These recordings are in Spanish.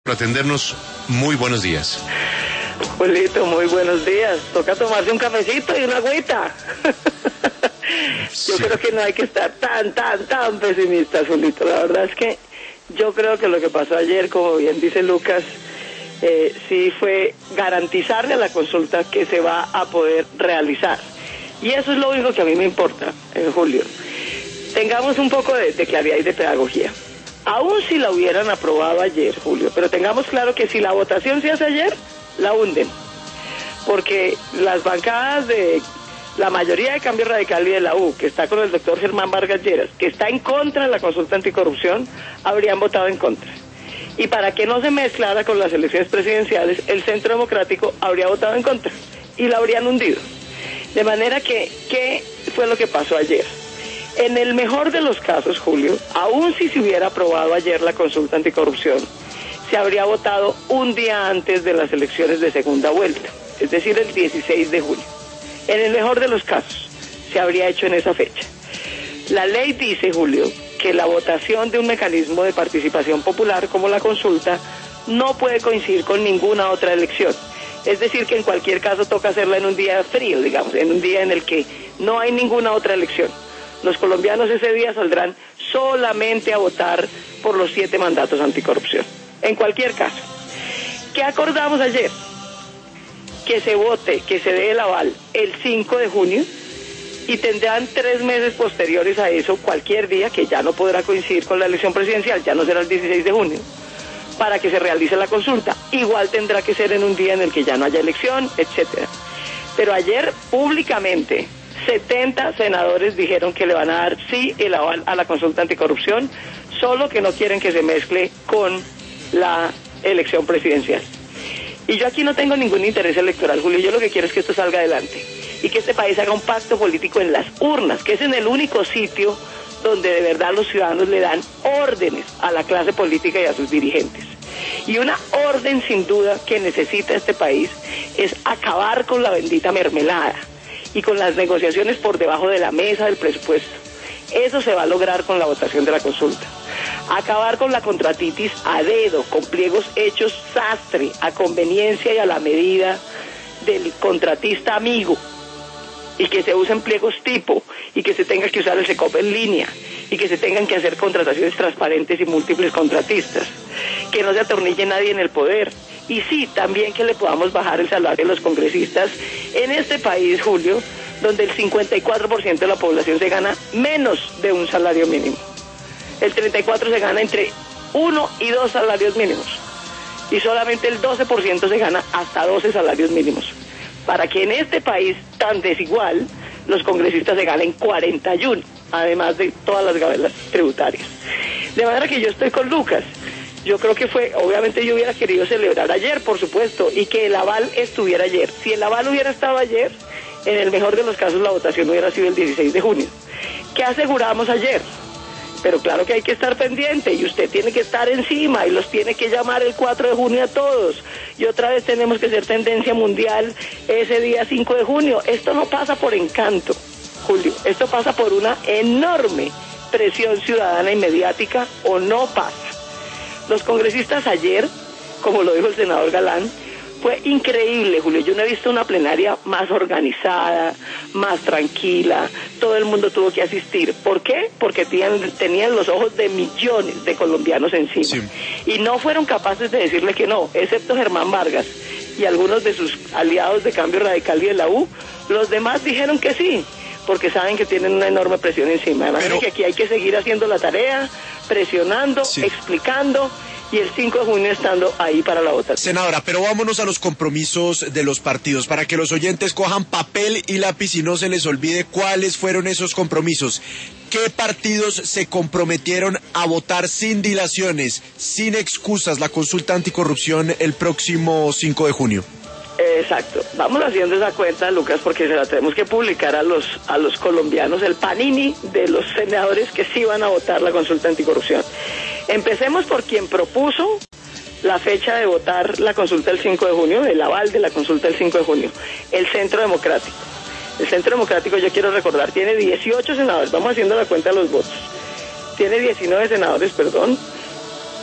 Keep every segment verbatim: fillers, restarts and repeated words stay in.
Por atendernos, muy buenos días. Julito, muy buenos días. Toca tomarse un cafecito y una agüita. Yo sí. Creo que no hay que estar tan, tan, tan pesimistas, Julito. La verdad es que yo creo que lo que pasó ayer, como bien dice Lucas, eh, sí fue garantizarle a la consulta que se va a poder realizar. Y eso es lo único que a mí me importa, eh, Julio. Tengamos un poco de, de claridad y de pedagogía. Aún si la hubieran aprobado ayer, Julio, pero tengamos claro que si la votación se hace ayer, la hunden. Porque las bancadas de la mayoría de Cambio Radical y de la U, que está con el doctor Germán Vargas Lleras, que está en contra de la consulta anticorrupción, habrían votado en contra. Y para que no se mezclara con las elecciones presidenciales, el Centro Democrático habría votado en contra y la habrían hundido. De manera que, ¿qué fue lo que pasó ayer? En el mejor de los casos, Julio, aún si se hubiera aprobado ayer la consulta anticorrupción, se habría votado un día antes de las elecciones de segunda vuelta, es decir, el dieciséis de julio. En el mejor de los casos, se habría hecho en esa fecha. La ley dice, Julio, que la votación de un mecanismo de participación popular como la consulta no puede coincidir con ninguna otra elección. Es decir, que en cualquier caso toca hacerla en un día frío, digamos, en un día en el que no hay ninguna otra elección. Los colombianos ese día saldrán solamente a votar por los siete mandatos anticorrupción. En cualquier caso. ¿Qué acordamos ayer? Que se vote, que se dé el aval el cinco de junio y tendrán tres meses posteriores a eso, cualquier día, que ya no podrá coincidir con la elección presidencial, ya no será el dieciséis de junio, para que se realice la consulta. Igual tendrá que ser en un día en el que ya no haya elección, etcétera. Pero ayer, públicamente, setenta senadores dijeron que le van a dar sí el aval a la consulta anticorrupción, solo que no quieren que se mezcle con la elección presidencial. Y yo aquí no tengo ningún interés electoral, Julio. Yo lo que quiero es que esto salga adelante y que este país haga un pacto político en las urnas, que es en el único sitio donde de verdad los ciudadanos le dan órdenes a la clase política y a sus dirigentes. Y una orden sin duda que necesita este país es acabar con la bendita mermelada y con las negociaciones por debajo de la mesa del presupuesto. Eso se va a lograr con la votación de la consulta. Acabar con la contratitis a dedo, con pliegos hechos sastre, a conveniencia y a la medida del contratista amigo, y que se usen pliegos tipo, y que se tenga que usar el SECOP en línea, y que se tengan que hacer contrataciones transparentes y múltiples contratistas, que no se atornille nadie en el poder, y sí, también que le podamos bajar el salario a los congresistas en este país, Julio, donde el cincuenta y cuatro por ciento de la población se gana menos de un salario mínimo. El treinta y cuatro por ciento se gana entre uno y dos salarios mínimos. Y solamente el doce por ciento se gana hasta doce salarios mínimos. Para que en este país tan desigual, los congresistas se ganen cuarenta y uno, además de todas las gabelas tributarias. De manera que yo estoy con Lucas. Yo creo que fue, obviamente yo hubiera querido celebrar ayer, por supuesto, y que el aval estuviera ayer. Si el aval hubiera estado ayer, en el mejor de los casos la votación hubiera sido el dieciséis de junio. ¿Qué aseguramos ayer? Pero claro que hay que estar pendiente y usted tiene que estar encima y los tiene que llamar el cuatro de junio a todos. Y otra vez tenemos que ser tendencia mundial ese día cinco de junio. Esto no pasa por encanto, Julio. Esto pasa por una enorme presión ciudadana y mediática, o no pasa. Los congresistas ayer, como lo dijo el senador Galán, fue increíble, Julio. Yo no he visto una plenaria más organizada, más tranquila. Todo el mundo tuvo que asistir. ¿Por qué? Porque tenían, tenían los ojos de millones de colombianos encima. Sí. Y no fueron capaces de decirle que no, excepto Germán Vargas y algunos de sus aliados de Cambio Radical y de la U. Los demás dijeron que sí, porque saben que tienen una enorme presión encima. Además, Pero... que aquí hay que seguir haciendo la tarea, presionando, sí. explicando, y el cinco de junio estando ahí para la votación. Senadora, pero vámonos a los compromisos de los partidos, para que los oyentes cojan papel y lápiz y no se les olvide cuáles fueron esos compromisos. ¿Qué partidos se comprometieron a votar sin dilaciones, sin excusas, la consulta anticorrupción el próximo cinco de junio? Exacto. Vamos haciendo esa cuenta, Lucas, porque se la tenemos que publicar a los a los colombianos, el panini de los senadores que sí van a votar la consulta anticorrupción. Empecemos por quien propuso la fecha de votar la consulta el cinco de junio, el aval de la consulta el cinco de junio, el Centro Democrático. El Centro Democrático, yo quiero recordar, tiene dieciocho senadores, vamos haciendo la cuenta de los votos. Tiene diecinueve senadores, perdón,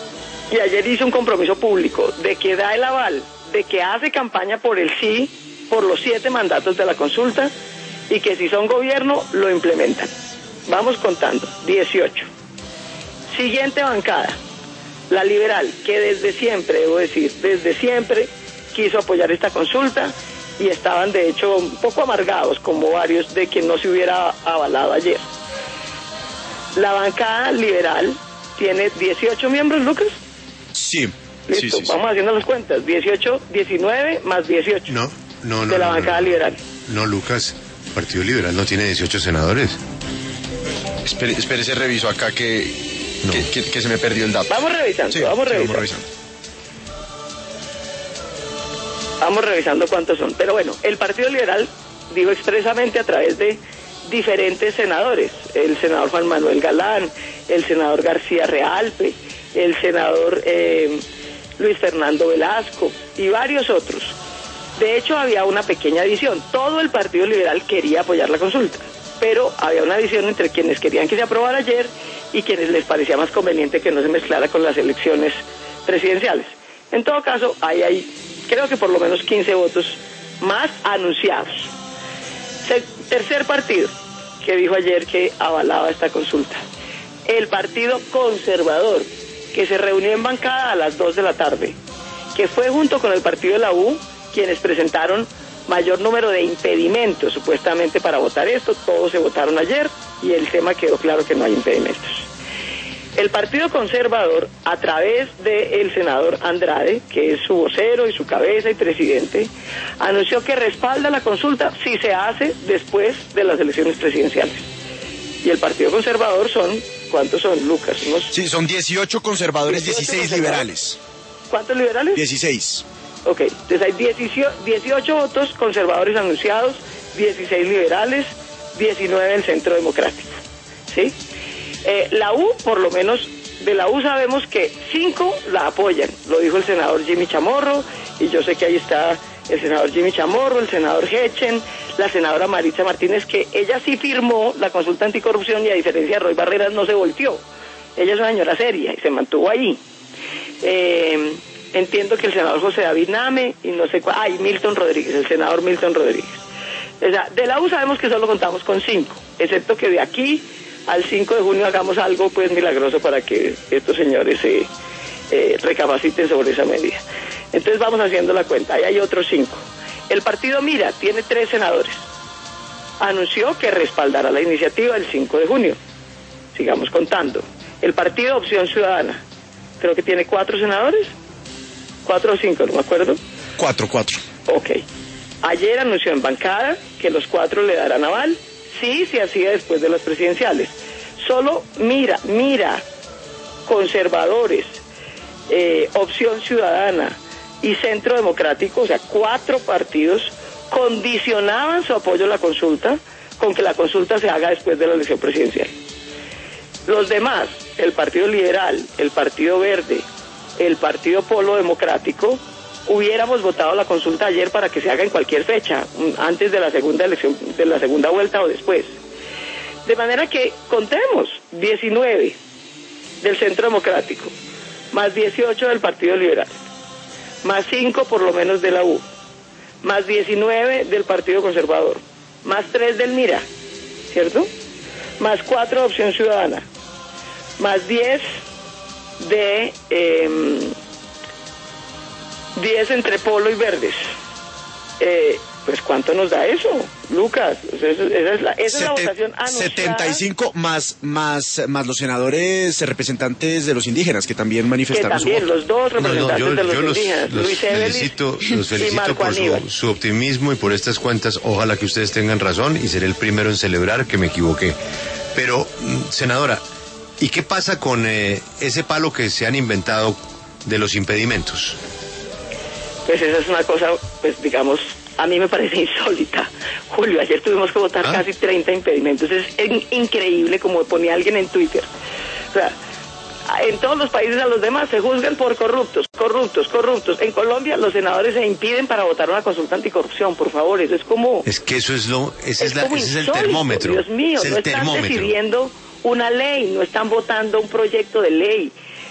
y ayer hizo un compromiso público de que da el aval, de que hace campaña por el sí, por los siete mandatos de la consulta, y que si son gobierno, lo implementan. Vamos contando, dieciocho. Siguiente bancada, la liberal, que desde siempre, debo decir, desde siempre quiso apoyar esta consulta, y estaban de hecho un poco amargados, como varios, de que no se hubiera avalado ayer. La bancada liberal tiene dieciocho miembros, Lucas. Sí. Listo, sí, sí, vamos sí. haciendo las cuentas. dieciocho, diecinueve más dieciocho. No, no, no. De la no, bancada no, liberal. No, Lucas, el Partido Liberal no tiene dieciocho senadores. Espere, espérese, reviso acá que, No. que, que, que se me perdió el dato. Vamos revisando, Sí, vamos sí, revisando. vamos revisando. Vamos revisando cuántos son. Pero bueno, el Partido Liberal dijo expresamente a través de diferentes senadores, el senador Juan Manuel Galán, el senador García Realpe, el senador eh, Luis Fernando Velasco y varios otros. De hecho, había una pequeña división. Todo el Partido Liberal quería apoyar la consulta, pero había una división entre quienes querían que se aprobara ayer y quienes les parecía más conveniente que no se mezclara con las elecciones presidenciales. En todo caso, ahí hay, creo que por lo menos quince votos más anunciados. Se, tercer partido que dijo ayer que avalaba esta consulta, el Partido Conservador, que se reunió en bancada a las dos de la tarde, que fue junto con el Partido de la U quienes presentaron mayor número de impedimentos supuestamente para votar esto. Todos se votaron ayer y el tema quedó claro que no hay impedimentos. El Partido Conservador, a través del senador Andrade, que es su vocero y su cabeza y presidente, anunció que respalda la consulta si se hace después de las elecciones presidenciales. Y el Partido Conservador son, ¿cuántos son, Lucas? Unos... Sí, son dieciocho conservadores, dieciocho dieciséis conservadores. liberales. ¿Cuántos liberales? dieciséis. Ok, entonces hay dieciocho, dieciocho votos conservadores anunciados, dieciséis liberales, diecinueve del Centro Democrático, ¿sí? Eh, la U, por lo menos de la U sabemos que cinco la apoyan, lo dijo el senador Jimmy Chamorro, y yo sé que ahí está el senador Jimmy Chamorro, el senador Hechen, la senadora Maritza Martínez, que ella sí firmó la consulta anticorrupción y a diferencia de Roy Barreras no se volteó. Ella es una señora seria y se mantuvo ahí. Eh, entiendo que el senador José David Name y no sé cuál, ay, Milton Rodríguez, el senador Milton Rodríguez. O sea, de la U sabemos que solo contamos con cinco, excepto que de aquí al cinco de junio hagamos algo pues milagroso para que estos señores se eh, eh, recapaciten sobre esa medida. Entonces vamos haciendo la cuenta, ahí hay otros cinco. El partido Mira tiene tres senadores. Anunció que respaldará la iniciativa el cinco de junio. Sigamos contando. El partido Opción Ciudadana, creo que tiene cuatro senadores, cuatro o cinco, no me acuerdo. Cuatro, cuatro. Ok. Ayer anunció en bancada que los cuatro le darán aval, sí se hacía después de las presidenciales. Solo Mira, Mira, Conservadores, eh, Opción Ciudadana y Centro Democrático, o sea, cuatro partidos, condicionaban su apoyo a la consulta con que la consulta se haga después de la elección presidencial. Los demás, el Partido Liberal, el Partido Verde, el Partido Polo Democrático, hubiéramos votado la consulta ayer para que se haga en cualquier fecha, antes de la segunda elección, de la segunda vuelta o después. De manera que contemos diecinueve del Centro Democrático, más dieciocho del Partido Liberal, más cinco por lo menos de la U, más diecinueve del Partido Conservador, más tres del Mira, ¿cierto? Más cuatro de Opción Ciudadana, más diez de eh, diez entre Polo y Verdes. Eh, pues ¿cuánto nos da eso, Lucas? O sea, esa, esa es la, esa Seten, es la votación anunciada. setenta y cinco más más más los senadores representantes de los indígenas que también manifestaron. Que también su los dos representantes no, no, yo, de los, yo los indígenas, los Luis felicito, Evelis los felicito por su, su optimismo y por estas cuentas. Ojalá que ustedes tengan razón y seré el primero en celebrar que me equivoqué. Pero, senadora, ¿y qué pasa con eh, ese palo que se han inventado de los impedimentos? Pues esa es una cosa, pues digamos, a mí me parece insólita. Julio, ayer tuvimos que votar ¿Ah? casi treinta impedimentos. Es increíble, como ponía alguien en Twitter. O sea, en todos los países a los demás se juzgan por corruptos, corruptos, corruptos. En Colombia los senadores se impiden para votar una consulta anticorrupción, por favor. Eso es como... Es que eso es lo... Ese es, es, la, ese es el termómetro. Dios mío, es el no están termómetro. decidiendo una ley, no están votando un proyecto de ley.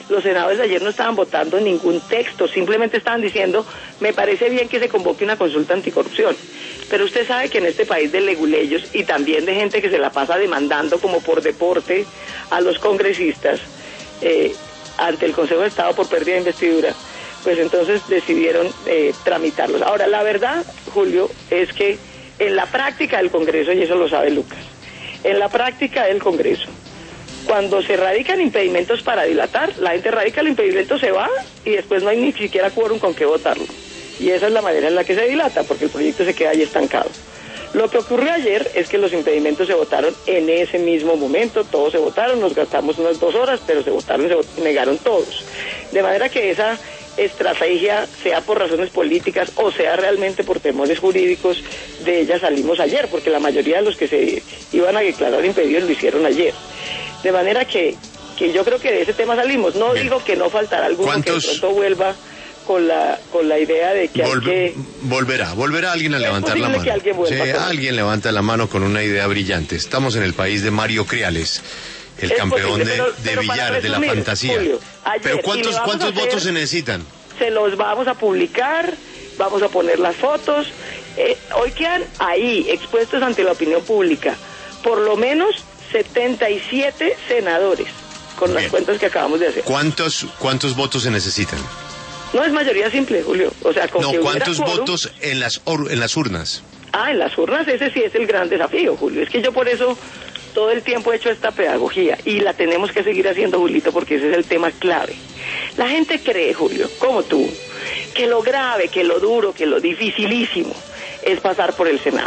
Los senadores ayer no estaban votando ningún texto, simplemente estaban diciendo, me parece bien que se convoque una consulta anticorrupción. Pero usted sabe que en este país de leguleyos y también de gente que se la pasa demandando como por deporte a los congresistas eh, ante el Consejo de Estado por pérdida de investidura, pues entonces decidieron eh, tramitarlos. Ahora, la verdad, Julio, es que en la práctica del Congreso, y eso lo sabe Lucas, en la práctica del Congreso, cuando se radican impedimentos para dilatar, la gente radica el impedimento, se va y después no hay ni siquiera quórum con qué votarlo. Y esa es la manera en la que se dilata, porque el proyecto se queda ahí estancado. Lo que ocurrió ayer es que los impedimentos se votaron en ese mismo momento, todos se votaron, nos gastamos unas dos horas, pero se votaron, se vot- negaron todos. De manera que esa estrategia, sea por razones políticas o sea realmente por temores jurídicos, de ella salimos ayer, porque la mayoría de los que se iban a declarar impedidos lo hicieron ayer. De manera que, que yo creo que de ese tema salimos. No Bien. Digo que no faltará alguno ¿Cuántos... que de pronto vuelva con la con la idea de que Volve, hay que... Volverá, volverá alguien a levantar la mano. Alguien, sí, alguien levanta la mano con una idea brillante. Estamos en el país de Mario Criales, el es campeón posible, de, pero, de pero billar, resumir, de la fantasía. Julio, ayer, pero ¿cuántos, ¿cuántos hacer, votos se necesitan? Se los vamos a publicar, vamos a poner las fotos. Eh, hoy quedan ahí, expuestos ante la opinión pública, por lo menos setenta y siete senadores, con Bien. Las cuentas que acabamos de hacer. ¿Cuántos, cuántos votos se necesitan? No es mayoría simple, Julio. O sea, con no, que ¿cuántos quórum, votos en las, or, en las urnas? Ah, en las urnas ese sí es el gran desafío, Julio. Es que yo por eso todo el tiempo he hecho esta pedagogía y la tenemos que seguir haciendo, Julito, porque ese es el tema clave. La gente cree, Julio, como tú, que lo grave, que lo duro, que lo dificilísimo es pasar por el Senado.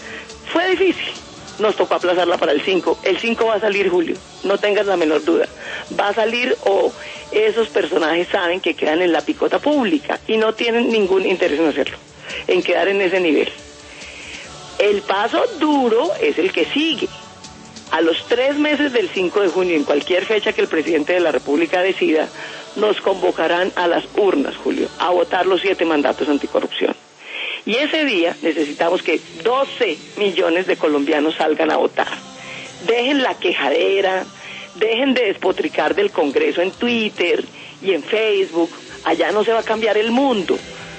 Fue difícil. Nos tocó aplazarla para el cinco. El cinco va a salir, Julio, no tengas la menor duda. Va a salir o esos personajes saben que quedan en la picota pública y no tienen ningún interés en hacerlo, en quedar en ese nivel. El paso duro es el que sigue. A los tres meses del cinco de junio, en cualquier fecha que el presidente de la República decida, nos convocarán a las urnas, Julio, a votar los siete mandatos anticorrupción. Y ese día necesitamos que doce millones de colombianos salgan a votar. Dejen la quejadera, dejen de despotricar del Congreso en Twitter y en Facebook. Allá no se va a cambiar el mundo.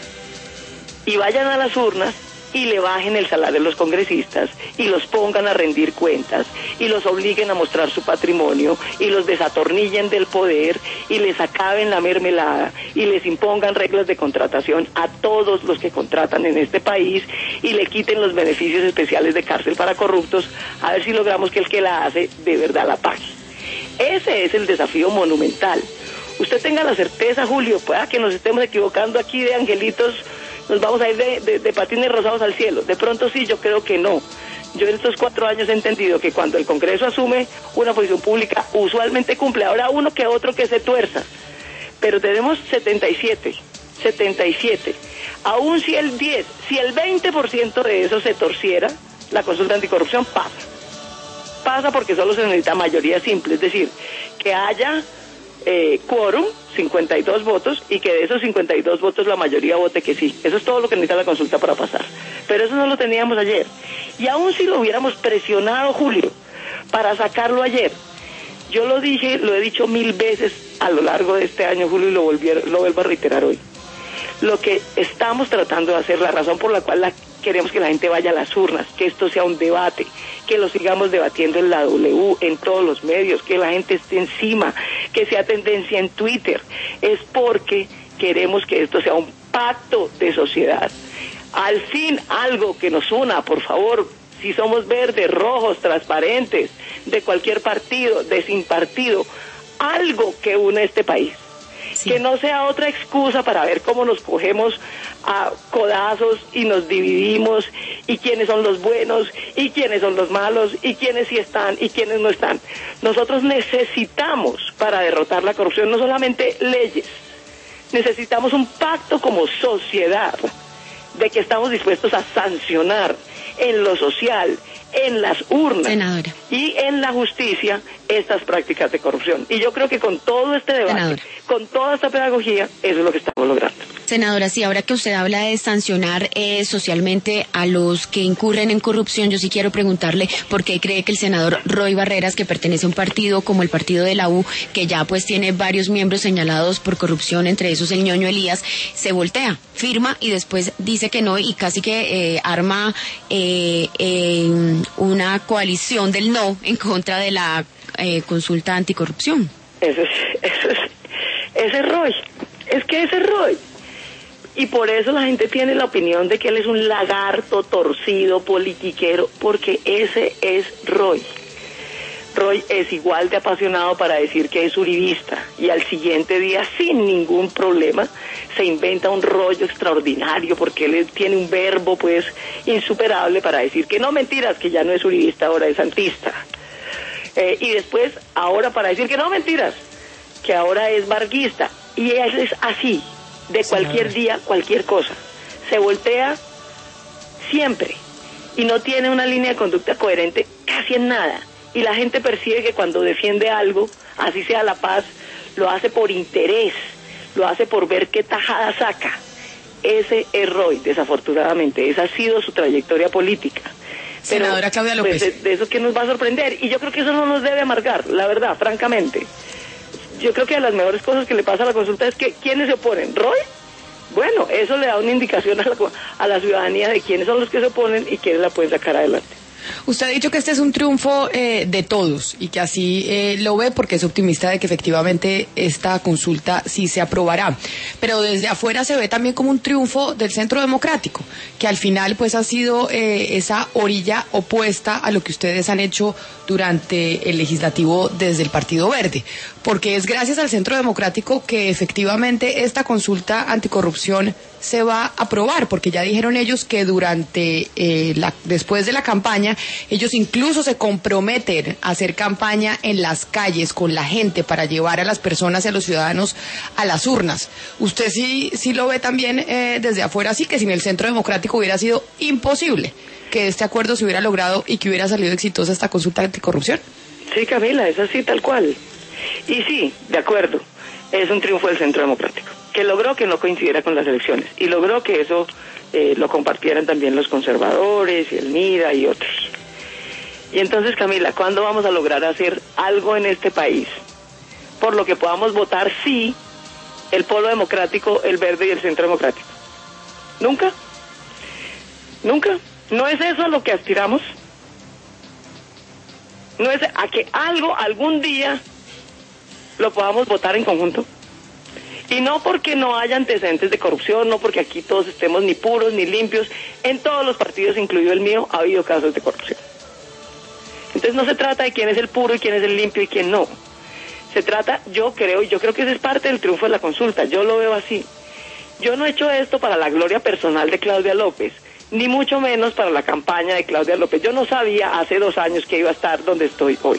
Y vayan a las urnas y le bajen el salario a los congresistas y los pongan a rendir cuentas y los obliguen a mostrar su patrimonio y los desatornillen del poder y les acaben la mermelada y les impongan reglas de contratación a todos los que contratan en este país y le quiten los beneficios especiales de cárcel para corruptos, a ver si logramos que el que la hace de verdad la pague. Ese es el desafío monumental. Usted tenga la certeza, Julio, pueda que nos estemos equivocando aquí de angelitos, nos vamos a ir de, de, de patines rosados al cielo. De pronto sí, yo creo que no. Yo en estos cuatro años he entendido que cuando el Congreso asume una posición pública, usualmente cumple. Ahora uno que otro que se tuerza. Pero tenemos setenta y siete. setenta y siete. Aún si el diez, si el veinte por ciento de eso se torciera, la consulta anticorrupción pasa. Pasa porque solo se necesita mayoría simple. Es decir, que haya eh, quórum, cincuenta y dos votos, y que de esos cincuenta y dos votos la mayoría vote que sí. Eso es todo lo que necesita la consulta para pasar. Pero eso no lo teníamos ayer. Y aún si lo hubiéramos presionado, Julio, para sacarlo ayer, yo lo dije, lo he dicho mil veces a lo largo de este año, Julio, y lo, volví, lo vuelvo a reiterar hoy. Lo que estamos tratando de hacer, la razón por la cual la, queremos que la gente vaya a las urnas, que esto sea un debate, que lo sigamos debatiendo en la W, en todos los medios, que la gente esté encima, que sea tendencia en Twitter, es porque queremos que esto sea un pacto de sociedad. Al fin, algo que nos una, por favor, si somos verdes, rojos, transparentes, de cualquier partido, de sin partido, algo que une este país. Sí. Que no sea otra excusa para ver cómo nos cogemos a codazos y nos dividimos, y quiénes son los buenos, y quiénes son los malos, y quiénes sí están, y quiénes no están. Nosotros necesitamos, para derrotar la corrupción, no solamente leyes, necesitamos un pacto como sociedad, de que estamos dispuestos a sancionar en lo social, en las urnas, Senadora, y en la justicia estas prácticas de corrupción. Y yo creo que con todo este debate, Senadora, con toda esta pedagogía, eso es lo que estamos logrando. Senadora, sí, ahora que usted habla de sancionar eh, socialmente a los que incurren en corrupción, yo sí quiero preguntarle por qué cree que el senador Roy Barreras, que pertenece a un partido como el partido de la U, que ya pues tiene varios miembros señalados por corrupción, entre esos el ñoño Elías, se voltea, firma y después dice que no y casi que eh, arma eh, eh, una coalición del no en contra de la eh, consulta anticorrupción. Eso es, eso es, ese es Roy, es que ese es Roy. Y por eso la gente tiene la opinión de que él es un lagarto torcido, politiquero, porque ese es Roy. Roy es igual de apasionado para decir que es uribista y al siguiente día, sin ningún problema, se inventa un rollo extraordinario porque él tiene un verbo pues insuperable para decir que no, mentiras, que ya no es uribista, ahora es santista. Eh, y después, ahora para decir que no, mentiras, que ahora es varguista. Y él es así. De cualquier día, cualquier cosa. Se voltea siempre y no tiene una línea de conducta coherente casi en nada. Y la gente percibe que cuando defiende algo, así sea la paz, lo hace por interés, lo hace por ver qué tajada saca. Ese es Roy, desafortunadamente. Esa ha sido su trayectoria política. Pero, Senadora Claudia López. Pues, de, de eso que nos va a sorprender. Y yo creo que eso no nos debe amargar, la verdad, francamente. Yo creo que de las mejores cosas que le pasa a la consulta es que ¿quiénes se oponen? ¿Roy? Bueno, eso le da una indicación a la, a la ciudadanía de quiénes son los que se oponen y quiénes la pueden sacar adelante. Usted ha dicho que este es un triunfo eh, de todos y que así eh, lo ve porque es optimista de que efectivamente esta consulta sí se aprobará. Pero desde afuera se ve también como un triunfo del Centro Democrático, que al final pues ha sido eh, esa orilla opuesta a lo que ustedes han hecho durante el legislativo desde el Partido Verde. Porque es gracias al Centro Democrático que efectivamente esta consulta anticorrupción se va a aprobar, porque ya dijeron ellos que durante eh, la, después de la campaña, ellos incluso se comprometen a hacer campaña en las calles con la gente para llevar a las personas y a los ciudadanos a las urnas. Usted sí, sí lo ve también eh, desde afuera, así que sin el Centro Democrático hubiera sido imposible que este acuerdo se hubiera logrado y que hubiera salido exitosa esta consulta anticorrupción. Sí, Camila, es así tal cual. Y sí, de acuerdo, es un triunfo del Centro Democrático, que logró que no coincidiera con las elecciones y logró que eso eh, lo compartieran también los conservadores y el MIDA y otros. Y entonces, Camila, ¿cuándo vamos a lograr hacer algo en este país por lo que podamos votar sí el Polo Democrático, el Verde y el Centro Democrático? ¿Nunca? ¿Nunca? ¿No es eso a lo que aspiramos? ¿No es a que algo, algún día, lo podamos votar en conjunto? Y no porque no haya antecedentes de corrupción, no porque aquí todos estemos ni puros ni limpios. En todos los partidos, incluido el mío, ha habido casos de corrupción. Entonces no se trata de quién es el puro y quién es el limpio y quién no. Se trata, yo creo, y yo creo que ese es parte del triunfo de la consulta, yo lo veo así. Yo no he hecho esto para la gloria personal de Claudia López, ni mucho menos para la campaña de Claudia López. Yo no sabía hace dos años que iba a estar donde estoy hoy.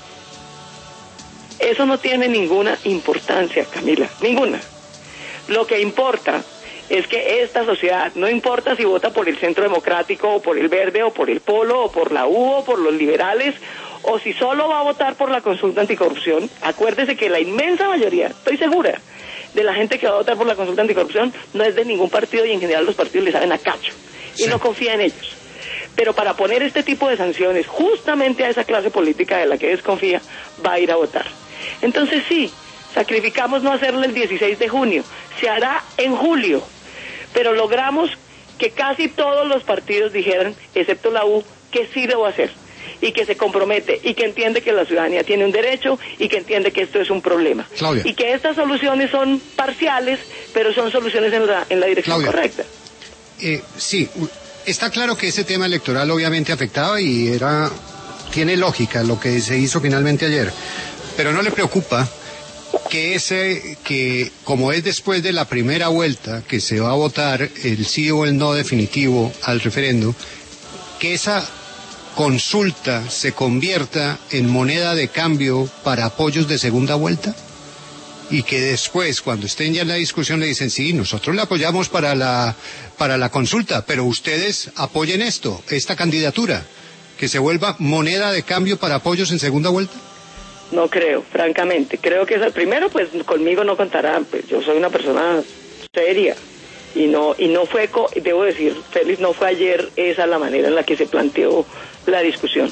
Eso no tiene ninguna importancia, Camila, ninguna. Lo que importa es que esta sociedad, no importa si vota por el Centro Democrático o por el Verde o por el Polo o por la U o por los liberales o si solo va a votar por la consulta anticorrupción, acuérdese que la inmensa mayoría, estoy segura, de la gente que va a votar por la consulta anticorrupción no es de ningún partido y en general los partidos le saben a cacho y sí. No confía en ellos. Pero para poner este tipo de sanciones justamente a esa clase política de la que desconfía, va a ir a votar. Entonces sí, sacrificamos no hacerlo el dieciséis de junio, se hará en julio, pero logramos que casi todos los partidos dijeran, excepto la U, que sí lo va a hacer, y que se compromete, y que entiende que la ciudadanía tiene un derecho, y que entiende que esto es un problema. Claudia. Y que estas soluciones son parciales, pero son soluciones en la, en la dirección Claudia. correcta. Eh, sí, está claro que ese tema electoral obviamente afectaba y era tiene lógica lo que se hizo finalmente ayer, pero ¿no le preocupa que ese, que como es después de la primera vuelta que se va a votar el sí o el no definitivo al referendo, que esa consulta se convierta en moneda de cambio para apoyos de segunda vuelta? Y que después, cuando estén ya en la discusión, le dicen, sí, nosotros le apoyamos para la, para la consulta, pero ustedes apoyen esto, esta candidatura, que se vuelva moneda de cambio para apoyos en segunda vuelta. No creo, francamente. Creo que es el primero, pues conmigo no contarán, pues yo soy una persona seria. Y no, y no fue, debo decir, Félix, no fue ayer esa la manera en la que se planteó la discusión.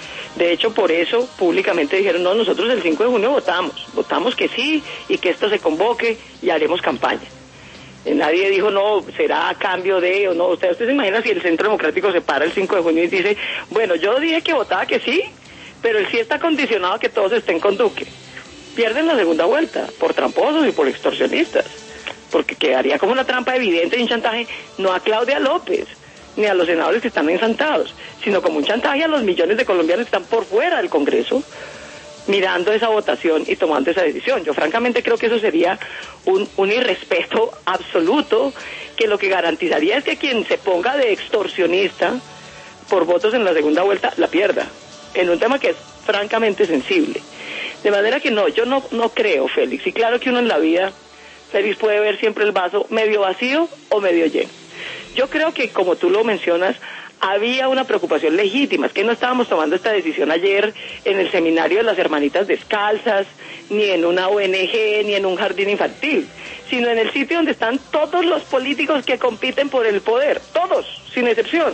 De hecho, por eso públicamente dijeron, no, nosotros el cinco de junio votamos, votamos que sí y que esto se convoque y haremos campaña. Eh, nadie dijo, no, será a cambio de, o no, usted, usted se imagina si el Centro Democrático se para el cinco de junio y dice, bueno, yo dije que votaba que sí, pero el sí está condicionado a que todos estén con Duque. Pierden la segunda vuelta, por tramposos y por extorsionistas. Porque quedaría como una trampa evidente y un chantaje no a Claudia López ni a los senadores que están ensantados, sino como un chantaje a los millones de colombianos que están por fuera del Congreso mirando esa votación y tomando esa decisión. Yo francamente creo que eso sería un, un irrespeto absoluto, que lo que garantizaría es que quien se ponga de extorsionista por votos en la segunda vuelta la pierda, en un tema que es francamente sensible. De manera que no, yo no, no creo, Félix, y claro que uno en la vida, Félix, puede ver siempre el vaso medio vacío o medio lleno. Yo creo que, como tú lo mencionas, había una preocupación legítima. Es que no estábamos tomando esta decisión ayer en el seminario de las hermanitas descalzas, ni en una O N G, ni en un jardín infantil, sino en el sitio donde están todos los políticos que compiten por el poder, todos, sin excepción,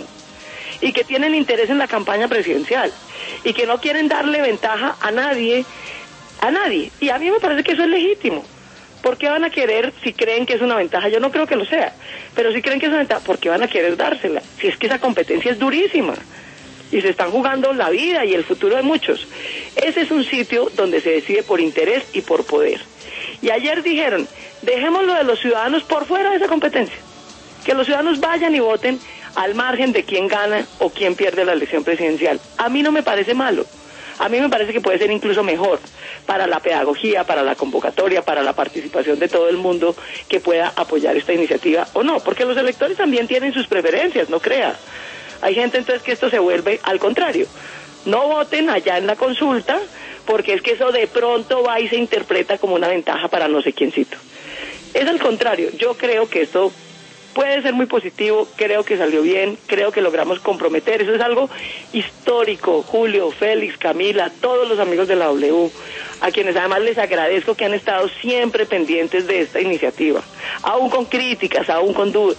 y que tienen interés en la campaña presidencial, y que no quieren darle ventaja a nadie, a nadie. Y a mí me parece que eso es legítimo. ¿Por qué van a querer, si creen que es una ventaja? Yo no creo que lo sea, pero si creen que es una ventaja, ¿por qué van a querer dársela? Si es que esa competencia es durísima y se están jugando la vida y el futuro de muchos. Ese es un sitio donde se decide por interés y por poder. Y ayer dijeron, dejémoslo de los ciudadanos por fuera de esa competencia. Que los ciudadanos vayan y voten al margen de quién gana o quién pierde la elección presidencial. A mí no me parece malo. A mí me parece que puede ser incluso mejor para la pedagogía, para la convocatoria, para la participación de todo el mundo que pueda apoyar esta iniciativa o no, porque los electores también tienen sus preferencias, no crea. Hay gente entonces que esto se vuelve al contrario. No voten allá en la consulta, porque es que eso de pronto va y se interpreta como una ventaja para no sé quiéncito. Es al contrario, yo creo que esto puede ser muy positivo, creo que salió bien, creo que logramos comprometer, eso es algo histórico. Julio, Félix, Camila, todos los amigos de la W, a quienes además les agradezco que han estado siempre pendientes de esta iniciativa, aún con críticas, aún con dudas.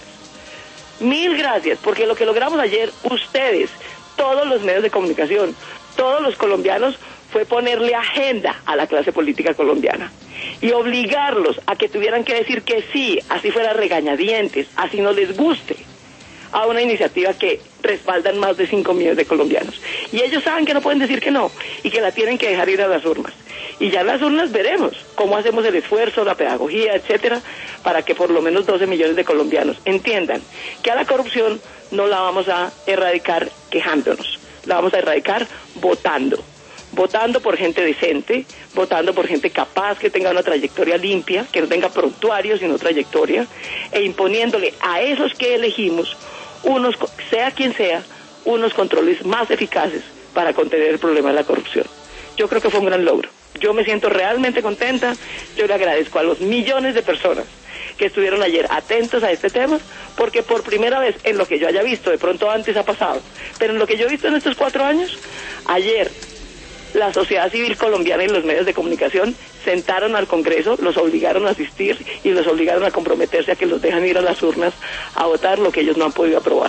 Mil gracias, porque lo que logramos ayer, ustedes, todos los medios de comunicación, todos los colombianos, fue ponerle agenda a la clase política colombiana y obligarlos a que tuvieran que decir que sí, así fuera regañadientes, así no les guste, a una iniciativa que respaldan más de cinco millones de colombianos. Y ellos saben que no pueden decir que no y que la tienen que dejar ir a las urnas. Y ya en las urnas veremos cómo hacemos el esfuerzo, la pedagogía, etcétera, para que por lo menos doce millones de colombianos entiendan que a la corrupción no la vamos a erradicar quejándonos, la vamos a erradicar votando. Votando por gente decente, votando por gente capaz, que tenga una trayectoria limpia, que no tenga prontuario, sino trayectoria, e imponiéndole a esos que elegimos, unos, sea quien sea, unos controles más eficaces para contener el problema de la corrupción. Yo creo que fue un gran logro. Yo me siento realmente contenta, yo le agradezco a los millones de personas que estuvieron ayer atentos a este tema, porque por primera vez en lo que yo haya visto, de pronto antes ha pasado, pero en lo que yo he visto en estos cuatro años, ayer la sociedad civil colombiana y los medios de comunicación sentaron al Congreso, los obligaron a asistir y los obligaron a comprometerse a que los dejan ir a las urnas a votar lo que ellos no han podido aprobar.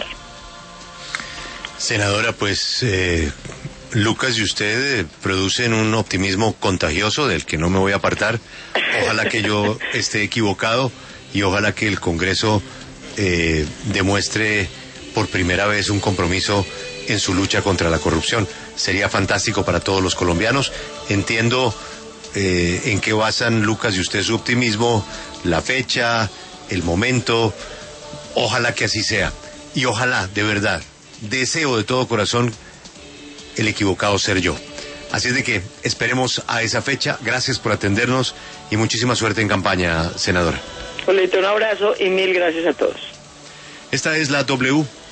Senadora, pues eh, Lucas y usted eh, producen un optimismo contagioso del que no me voy a apartar. Ojalá que yo esté equivocado y ojalá que el Congreso eh, demuestre por primera vez un compromiso en su lucha contra la corrupción. Sería fantástico para todos los colombianos. Entiendo eh, en qué basan Lucas y usted su optimismo, la fecha, el momento. Ojalá que así sea. Y ojalá, de verdad, deseo de todo corazón el equivocado ser yo. Así es de que esperemos a esa fecha. Gracias por atendernos y muchísima suerte en campaña, senadora. Julito, un abrazo y mil gracias a todos. Esta es la W.